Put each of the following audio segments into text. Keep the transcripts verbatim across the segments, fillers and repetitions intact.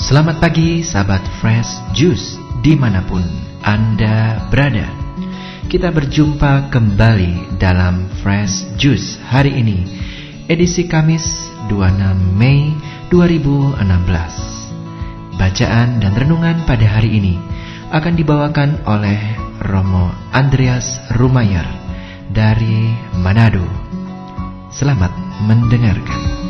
Selamat pagi sahabat Fresh Juice dimanapun Anda berada. Kita berjumpa kembali dalam Fresh Juice hari ini, edisi Kamis dua puluh enam Mei dua ribu enam belas. Bacaan dan renungan pada hari ini akan dibawakan oleh Romo Andreas Rumayer dari Manado. Selamat mendengarkan.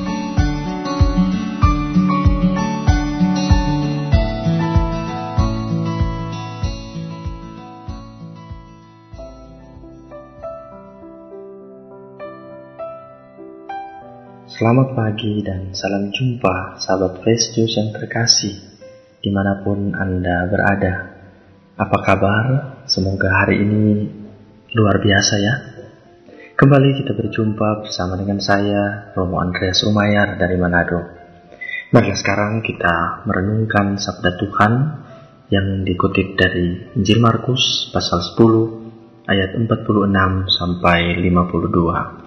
Selamat pagi dan salam jumpa sahabat Fresh Juice yang terkasih dimanapun Anda berada. Apa kabar? Semoga hari ini luar biasa ya. Kembali kita berjumpa bersama dengan saya Romo Andreas Rumayer dari Manado. Mari sekarang kita merenungkan sabda Tuhan yang dikutip dari Injil Markus pasal sepuluh ayat empat puluh enam sampai lima puluh dua.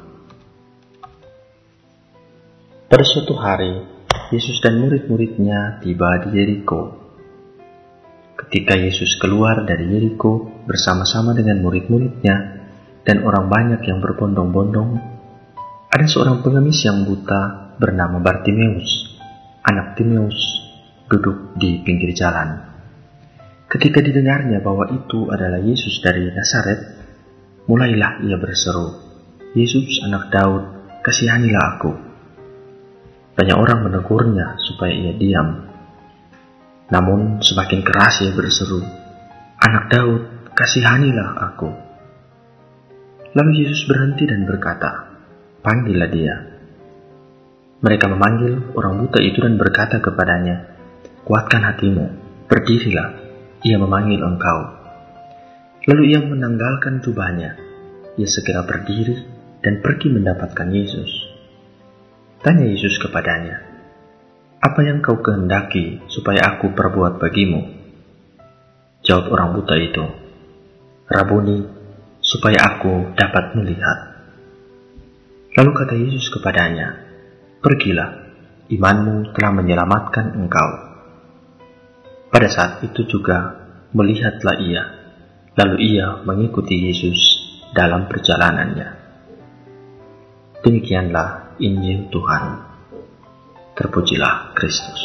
Pada suatu hari, Yesus dan murid-muridnya tiba di Yeriko. Ketika Yesus keluar dari Yeriko bersama-sama dengan murid-muridnya dan orang banyak yang berbondong-bondong, ada seorang pengemis yang buta bernama Bartimeus, anak Timeus, duduk di pinggir jalan. Ketika didengarnya bahwa itu adalah Yesus dari Nazaret, mulailah ia berseru, "Yesus, anak Daud, kasihanilah aku." Banyak orang menegurnya supaya ia diam. Namun semakin keras ia berseru, "Anak Daud, kasihanilah aku." Lalu Yesus berhenti dan berkata, "Panggillah dia." Mereka memanggil orang buta itu dan berkata kepadanya, "Kuatkan hatimu, berdirilah, ia memanggil engkau." Lalu ia menanggalkan jubahnya. Ia segera berdiri dan pergi mendapatkan Yesus. Tanya Yesus kepadanya, "Apa yang kau kehendaki supaya aku perbuat bagimu?" Jawab orang buta itu, "Rabuni, supaya aku dapat melihat." Lalu kata Yesus kepadanya, "Pergilah, imanmu telah menyelamatkan engkau." Pada saat itu juga melihatlah ia, lalu ia mengikuti Yesus dalam perjalanannya. Demikianlah Injil Tuhan. Terpujilah Kristus.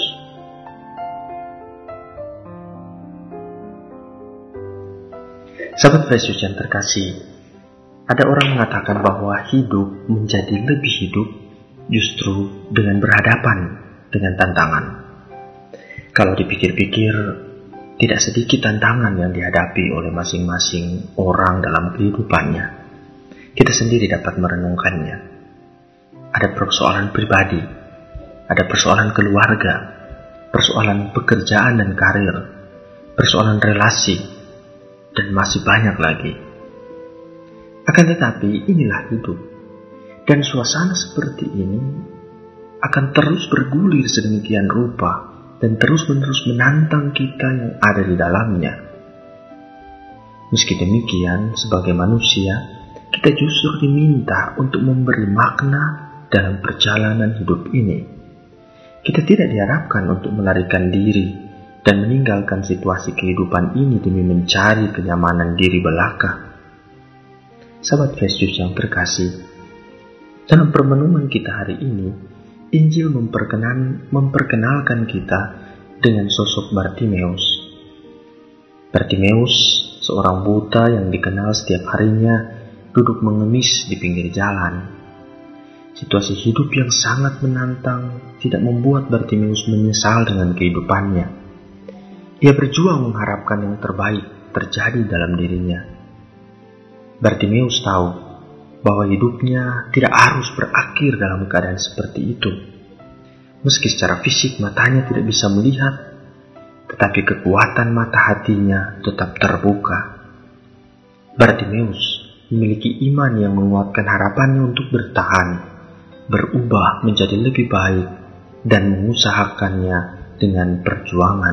Sahabat Fresh Juice yang terkasih, ada orang mengatakan bahwa hidup menjadi lebih hidup justru dengan berhadapan dengan tantangan. Kalau dipikir-pikir, tidak sedikit tantangan yang dihadapi oleh masing-masing orang dalam kehidupannya. Kita sendiri dapat merenungkannya. Ada persoalan pribadi, ada persoalan keluarga, persoalan pekerjaan dan karir, persoalan relasi, dan masih banyak lagi. Akan tetapi inilah hidup, dan suasana seperti ini akan terus bergulir sedemikian rupa dan terus-menerus menantang kita yang ada di dalamnya. Meski demikian, sebagai manusia, kita justru diminta untuk memberi makna dalam perjalanan hidup ini. Kita tidak diharapkan untuk melarikan diri dan meninggalkan situasi kehidupan ini demi mencari kenyamanan diri belaka. Sahabat Fresh Juice yang terkasih, dalam permenungan kita hari ini, Injil memperkenan, memperkenalkan kita dengan sosok Bartimeus. Bartimeus, seorang buta yang dikenal setiap harinya duduk mengemis di pinggir jalan. Situasi hidup yang sangat menantang tidak membuat Bartimeus menyesal dengan kehidupannya. Ia berjuang mengharapkan yang terbaik terjadi dalam dirinya. Bartimeus tahu bahwa hidupnya tidak harus berakhir dalam keadaan seperti itu. Meski secara fisik matanya tidak bisa melihat, tetapi kekuatan mata hatinya tetap terbuka. Bartimeus memiliki iman yang menguatkan harapannya untuk bertahan, berubah menjadi lebih baik, dan mengusahakannya dengan perjuangan.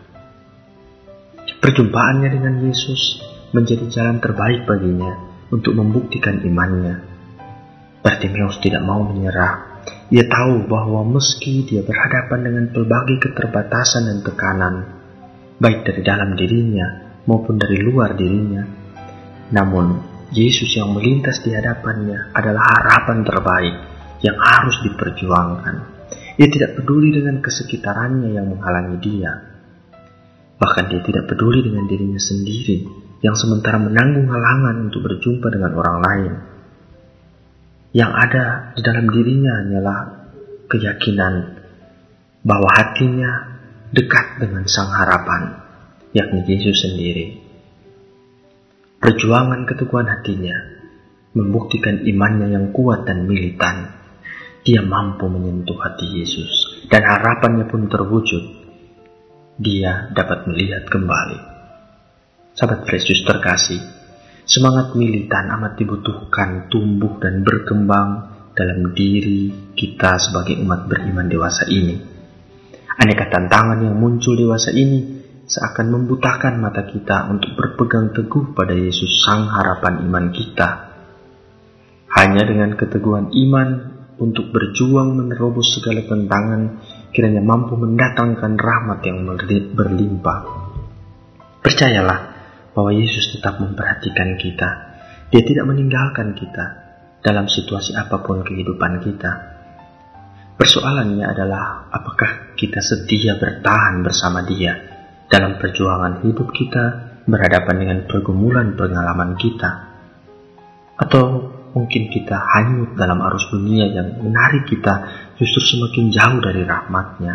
Perjumpaannya dengan Yesus menjadi jalan terbaik baginya untuk membuktikan imannya. Bartimeus tidak mau menyerah. Ia tahu bahwa meski dia berhadapan dengan pelbagai keterbatasan dan tekanan, baik dari dalam dirinya maupun dari luar dirinya, namun Yesus yang melintas di hadapannya adalah harapan terbaik yang harus diperjuangkan. Ia tidak peduli dengan kesekitarannya yang menghalangi dia. Bahkan dia tidak peduli dengan dirinya sendiri yang sementara menanggung halangan untuk berjumpa dengan orang lain. Yang ada di dalam dirinya hanyalah keyakinan bahwa hatinya dekat dengan sang harapan, yakni Yesus sendiri. Perjuangan keteguhan hatinya membuktikan imannya yang kuat dan militan. Dia mampu menyentuh hati Yesus dan harapannya pun terwujud. Dia dapat melihat kembali. Sahabat Fresh Juice terkasih, semangat militan amat dibutuhkan tumbuh dan berkembang dalam diri kita sebagai umat beriman dewasa ini. Aneka tantangan yang muncul dewasa ini seakan membutakan mata kita untuk berpegang teguh pada Yesus sang harapan iman kita. Hanya dengan keteguhan iman untuk berjuang menerobos segala tantangan kiranya mampu mendatangkan rahmat yang berlimpah. Percayalah bahwa Yesus tetap memperhatikan kita. Dia tidak meninggalkan kita dalam situasi apapun kehidupan kita. Persoalannya adalah apakah kita sedia bertahan bersama Dia dalam perjuangan hidup kita berhadapan dengan pergumulan pengalaman kita, atau mungkin kita hanyut dalam arus dunia yang menarik kita justru semakin jauh dari rahmat-Nya.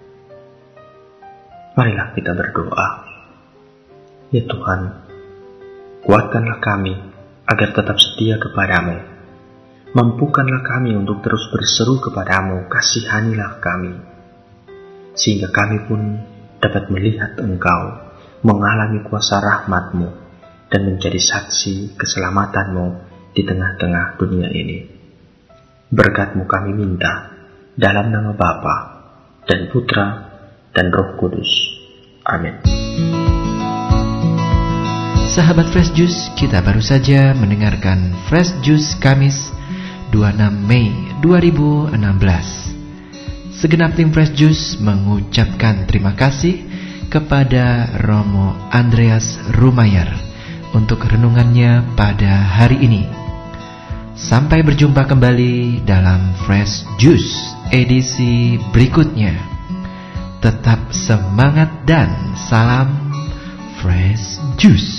Marilah kita berdoa. Ya Tuhan, kuatkanlah kami agar tetap setia kepadamu. Mampukanlah kami untuk terus berseru kepadamu, kasihanilah kami, sehingga kami pun dapat melihat Engkau, mengalami kuasa rahmat-Mu, dan menjadi saksi keselamatan-Mu di tengah-tengah dunia ini. Berkat-Mu kami minta, dalam nama Bapa dan Putra dan Roh Kudus. Amin. Sahabat Fresh Juice, kita baru saja mendengarkan Fresh Juice Kamis dua puluh enam Mei dua ribu enam belas. Segenap tim Fresh Juice mengucapkan terima kasih kepada Romo Andreas Rumayar untuk renungannya pada hari ini. Sampai berjumpa kembali dalam Fresh Juice edisi berikutnya. Tetap semangat dan salam Fresh Juice.